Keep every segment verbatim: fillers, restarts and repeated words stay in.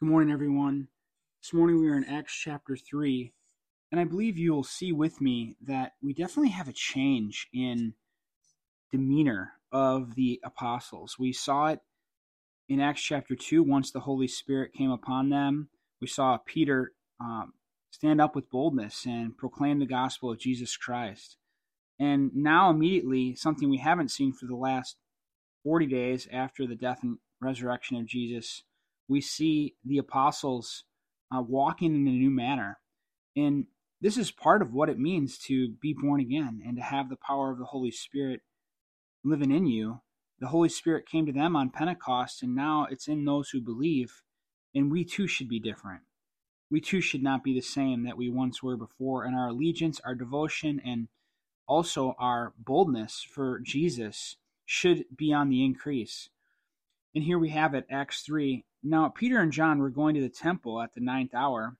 Good morning, everyone. This morning we are in Acts chapter three, and I believe you will see with me that we definitely have a change in demeanor of the apostles. We saw it in Acts chapter two once the Holy Spirit came upon them. We saw Peter um, stand up with boldness and proclaim the gospel of Jesus Christ. And now immediately, something we haven't seen for the last forty days after the death and resurrection of Jesus, we see the apostles uh, walking in a new manner. And this is part of what it means to be born again and to have the power of the Holy Spirit living in you. The Holy Spirit came to them on Pentecost, and now it's in those who believe. And we too should be different. We too should not be the same that we once were before. And our allegiance, our devotion, and also our boldness for Jesus should be on the increase. And here we have it, Acts three. Now, Peter and John were going to the temple at the ninth hour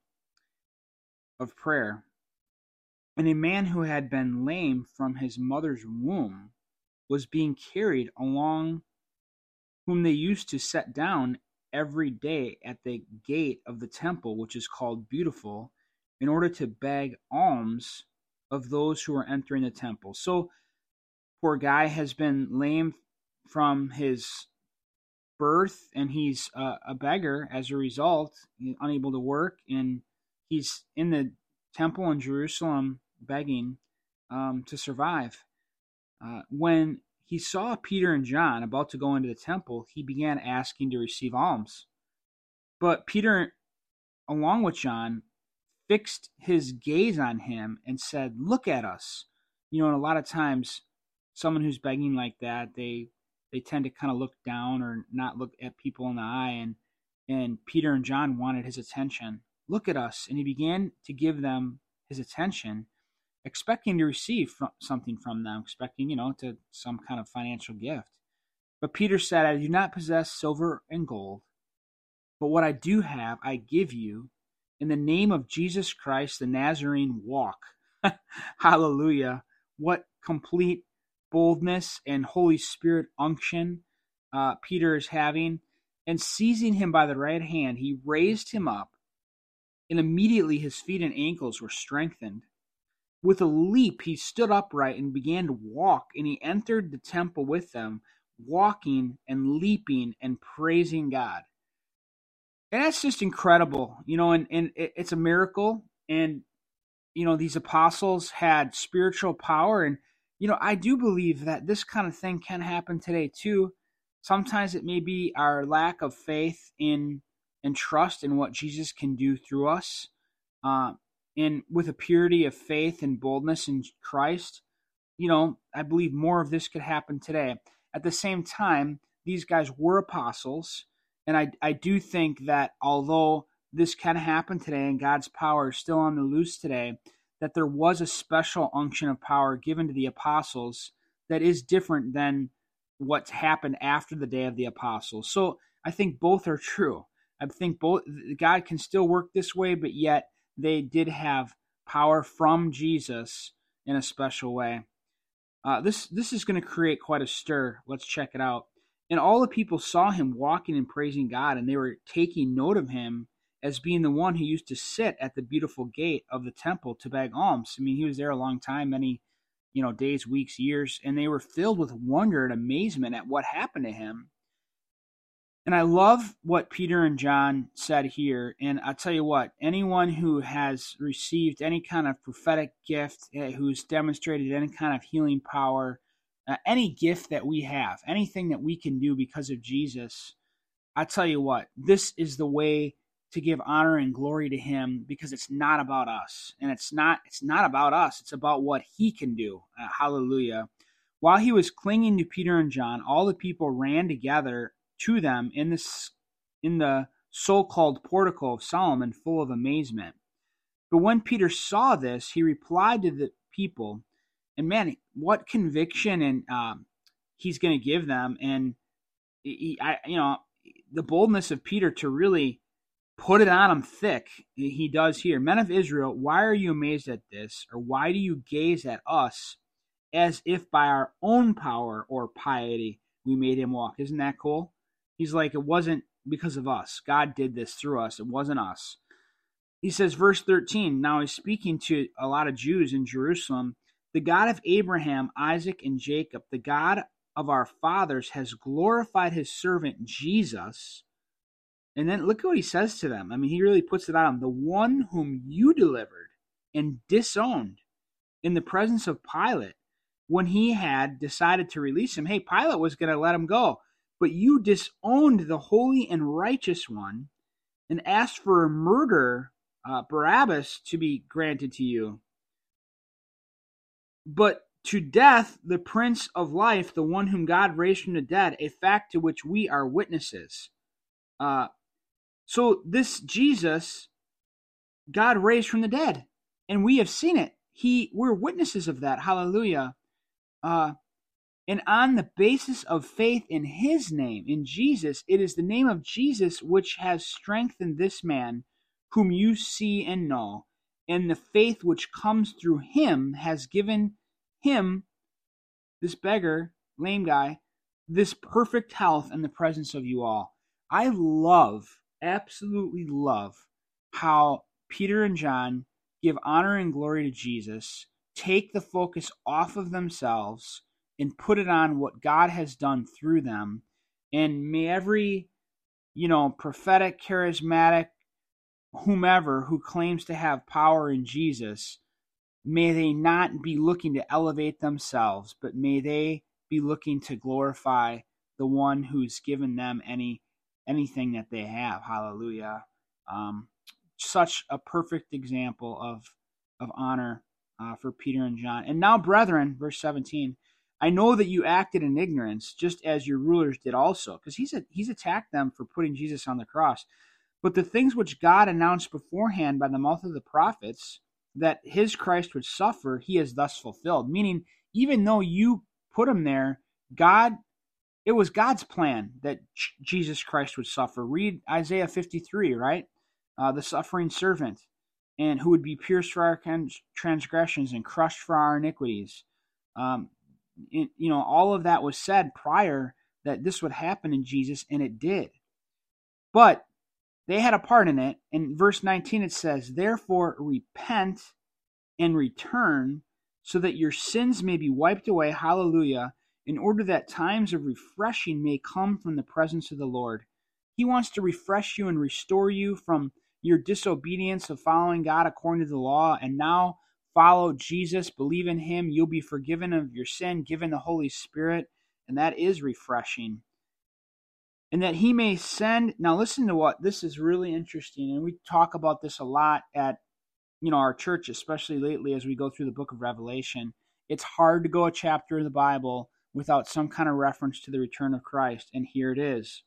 of prayer, and a man who had been lame from his mother's womb was being carried along, whom they used to set down every day at the gate of the temple, which is called Beautiful, in order to beg alms of those who are entering the temple. So, poor guy has been lame from his birth, and he's uh, a beggar as a result, he's unable to work, and he's in the temple in Jerusalem begging um, to survive. Uh, when he saw Peter and John about to go into the temple, he began asking to receive alms. But Peter, along with John, fixed his gaze on him and said, "Look at us." You know, and a lot of times, someone who's begging like that, they they tend to kind of look down or not look at people in the eye. And, and Peter and John wanted his attention. "Look at us." And he began to give them his attention, expecting to receive from, something from them, expecting, you know, to some kind of financial gift. But Peter said, "I do not possess silver and gold, but what I do have, I give you. In the name of Jesus Christ, the Nazarene, walk." Hallelujah. What complete boldness and Holy Spirit unction uh, Peter is having. And seizing him by the right hand, he raised him up, and immediately his feet and ankles were strengthened. With a leap, he stood upright and began to walk, and he entered the temple with them, walking and leaping and praising God. And that's just incredible, you know, and, and it's a miracle. And, you know, these apostles had spiritual power. And, you know, I do believe that this kind of thing can happen today too. Sometimes it may be our lack of faith in and trust in what Jesus can do through us. Uh, and with a purity of faith and boldness in Christ, you know, I believe more of this could happen today. At the same time, these guys were apostles. And I, I do think that although this can happen today and God's power is still on the loose today, that there was a special unction of power given to the apostles that is different than what's happened after the day of the apostles. So I think both are true. I think both God can still work this way, but yet they did have power from Jesus in a special way. Uh, this this is going to create quite a stir. Let's check it out. And all the people saw him walking and praising God, and they were taking note of him as being the one who used to sit at the Beautiful gate of the temple to beg alms. I mean, he was there a long time, many, you know, days, weeks, years, and they were filled with wonder and amazement at what happened to him. And I love what Peter and John said here. And I'll tell you what, anyone who has received any kind of prophetic gift, who's demonstrated any kind of healing power, uh, any gift that we have, anything that we can do because of Jesus, I tell you what, this is the way to give honor and glory to him, because it's not about us. And it's not it's not about us. It's about what he can do. Uh, hallelujah. While he was clinging to Peter and John, all the people ran together to them in this in the so-called portico of Solomon, full of amazement. But when Peter saw this, he replied to the people, and man, what conviction and um, he's going to give them. And he, I, you know, the boldness of Peter to really put it on them thick. He does here. "Men of Israel, why are you amazed at this? Or why do you gaze at us as if by our own power or piety we made him walk?" Isn't that cool? He's like, it wasn't because of us. God did this through us. It wasn't us. He says, verse thirteen, now he's speaking to a lot of Jews in Jerusalem. The God of Abraham, Isaac, and Jacob, the God of our fathers, has glorified his servant Jesus. And then look at what he says to them. I mean, he really puts it on. The one whom you delivered and disowned in the presence of Pilate when he had decided to release him. Hey, Pilate was going to let him go, but you disowned the holy and righteous one and asked for a murderer, uh, Barabbas, to be granted to you. But to death, the Prince of Life, the one whom God raised from the dead, a fact to which we are witnesses. Uh, so this Jesus, God raised from the dead, and we have seen it. He, we're witnesses of that. Hallelujah. Uh, and on the basis of faith in his name, in Jesus, it is the name of Jesus which has strengthened this man whom you see and know. And the faith which comes through him has given him, this beggar, lame guy, this perfect health in the presence of you all. I love, absolutely love, how Peter and John give honor and glory to Jesus, take the focus off of themselves, and put it on what God has done through them. And may every, you know, prophetic, charismatic, whomever who claims to have power in Jesus, may they not be looking to elevate themselves, but may they be looking to glorify the one who's given them any anything that they have. Hallelujah. Um, such a perfect example of, of honor uh, for Peter and John. And now, brethren, verse seventeen, I know that you acted in ignorance, just as your rulers did also. Because he's, a, he's attacked them for putting Jesus on the cross. But the things which God announced beforehand by the mouth of the prophets, that his Christ would suffer, he has thus fulfilled. Meaning, even though you put him there, God, it was God's plan that Jesus Christ would suffer. Read Isaiah fifty-three, right? Uh, the suffering servant, and who would be pierced for our transgressions and crushed for our iniquities. Um, it, you know, all of that was said prior that this would happen in Jesus, and it did. But they had a part in it. In verse nineteen, it says, therefore repent and return so that your sins may be wiped away, hallelujah, in order that times of refreshing may come from the presence of the Lord. He wants to refresh you and restore you from your disobedience of following God according to the law, and now follow Jesus, believe in him, you'll be forgiven of your sin, given the Holy Spirit, and that is refreshing. And that he may send, now listen to what, this is really interesting, and we talk about this a lot at, you know, our church, especially lately as we go through the book of Revelation. It's hard to go a chapter in the Bible without some kind of reference to the return of Christ, and here it is.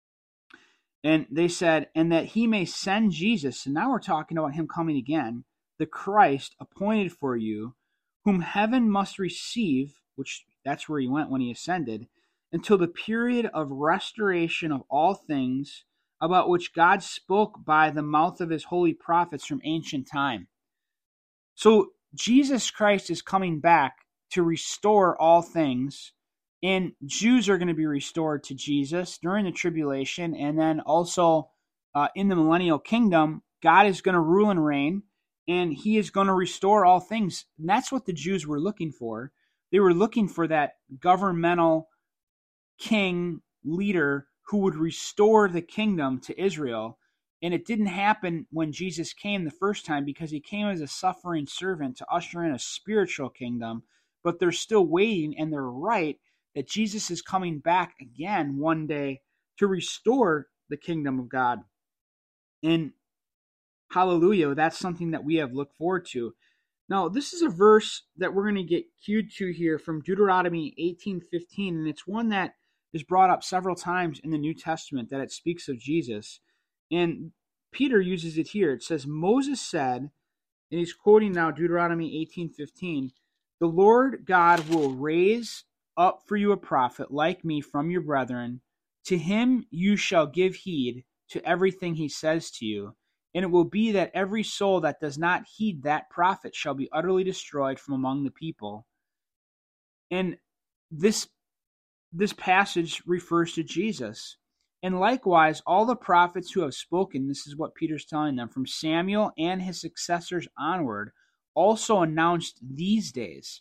And they said, and that he may send Jesus, and now we're talking about him coming again, the Christ appointed for you, whom heaven must receive, which that's where he went when he ascended, until the period of restoration of all things, about which God spoke by the mouth of his holy prophets from ancient time. So Jesus Christ is coming back to restore all things, and Jews are going to be restored to Jesus during the tribulation, and then also uh, in the millennial kingdom, God is going to rule and reign, and he is going to restore all things. And that's what the Jews were looking for. They were looking for that governmental king, leader, who would restore the kingdom to Israel. And it didn't happen when Jesus came the first time, because he came as a suffering servant to usher in a spiritual kingdom. But they're still waiting, and they're right, that Jesus is coming back again one day to restore the kingdom of God. And hallelujah, that's something that we have looked forward to. Now, this is a verse that we're going to get cued to here from Deuteronomy eighteen fifteen, and it's one that is brought up several times in the New Testament, that it speaks of Jesus. And Peter uses it here. It says, Moses said, and he's quoting now Deuteronomy eighteen fifteen, the Lord God will raise up for you a prophet like me from your brethren. To him you shall give heed to everything he says to you. And it will be that every soul that does not heed that prophet shall be utterly destroyed from among the people. And this, this passage refers to Jesus. And likewise, all the prophets who have spoken, this is what Peter's telling them, from Samuel and his successors onward, also announced these days.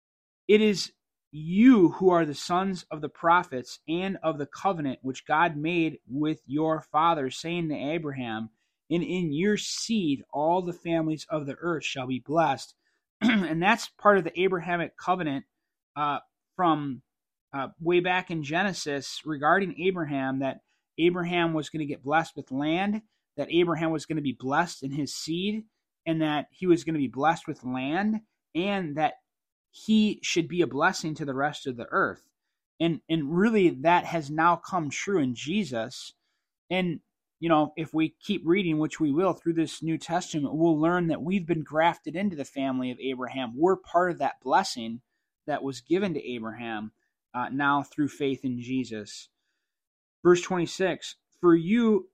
It is you who are the sons of the prophets and of the covenant which God made with your fathers, saying to Abraham, and in your seed all the families of the earth shall be blessed. And that's part of the Abrahamic covenant uh, from uh, way back in Genesis regarding Abraham, that Abraham was going to get blessed with land, that Abraham was going to be blessed in his seed, and that he was going to be blessed with land, and that he should be a blessing to the rest of the earth. And and really that has now come true in Jesus. And, you know, if we keep reading, which we will through this New Testament, we'll learn that we've been grafted into the family of Abraham. We're part of that blessing that was given to Abraham uh, now through faith in Jesus. Verse twenty-six, for you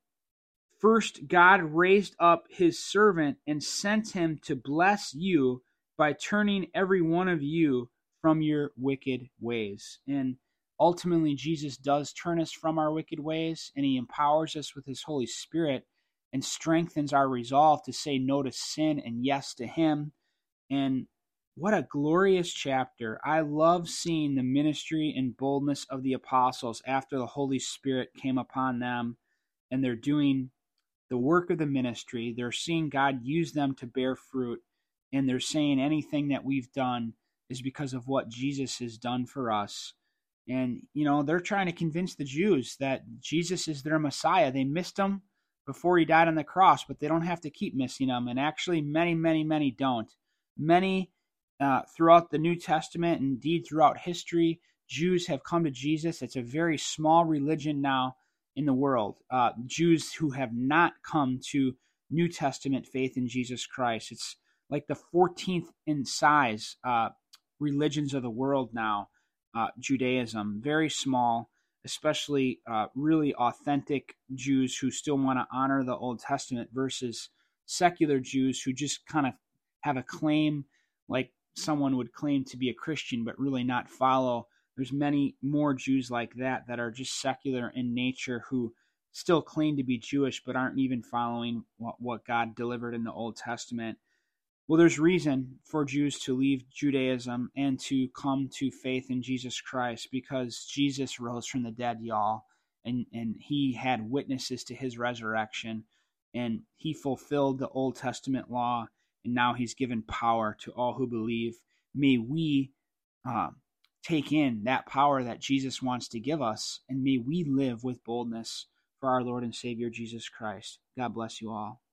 first God raised up his servant and sent him to bless you by turning every one of you from your wicked ways. And ultimately, Jesus does turn us from our wicked ways, and he empowers us with his Holy Spirit and strengthens our resolve to say no to sin and yes to him. And what a glorious chapter. I love seeing the ministry and boldness of the apostles after the Holy Spirit came upon them, and they're doing the work of the ministry. They're seeing God use them to bear fruit. And they're saying anything that we've done is because of what Jesus has done for us. And, you know, they're trying to convince the Jews that Jesus is their Messiah. They missed him before he died on the cross, but they don't have to keep missing him. And actually, many, many, many don't. Many uh, throughout the New Testament, indeed throughout history, Jews have come to Jesus. It's a very small religion now in the world. Uh, Jews who have not come to New Testament faith in Jesus Christ. It's like the fourteenth in size uh, religions of the world now, uh, Judaism. Very small, especially uh, really authentic Jews who still want to honor the Old Testament versus secular Jews who just kind of have a claim, like someone would claim to be a Christian but really not follow. There's many more Jews like that that are just secular in nature who still claim to be Jewish but aren't even following what, what God delivered in the Old Testament. Well, there's reason for Jews to leave Judaism and to come to faith in Jesus Christ, because Jesus rose from the dead, y'all, and, and he had witnesses to his resurrection, and he fulfilled the Old Testament law, and now he's given power to all who believe. May we uh, take in that power that Jesus wants to give us, and may we live with boldness for our Lord and Savior Jesus Christ. God bless you all.